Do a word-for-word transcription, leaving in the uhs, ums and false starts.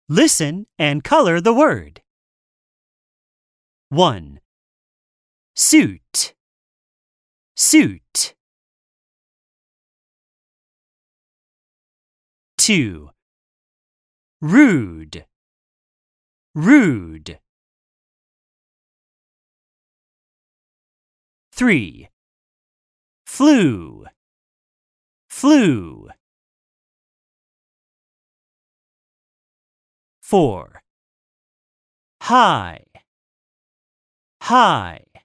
Listen and color the word. one. Suit, suit. two. Rude, rude. three. Flu, flu. four. High, high.